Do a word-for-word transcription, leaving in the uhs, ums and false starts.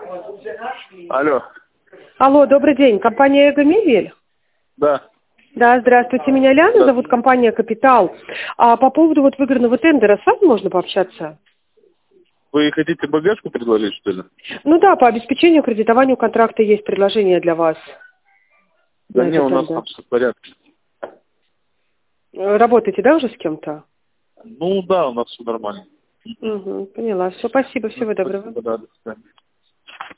Алло. Алло, добрый день. Компания «Эго Мебель»? Да. Да, здравствуйте. Меня Ляна, Да. зовут компания «Капитал». А по поводу вот выигранного тендера с вами можно пообщаться? Вы хотите багажку предложить, что ли? Ну да, по обеспечению кредитованию контракта есть предложение для вас. Да на не, этот у нас тендер. там все в порядке. Э, Работаете, да, уже с кем-то? Ну да, у нас все нормально. Угу, поняла. Все, спасибо, Ну, всего доброго. спасибо, да, до свидания.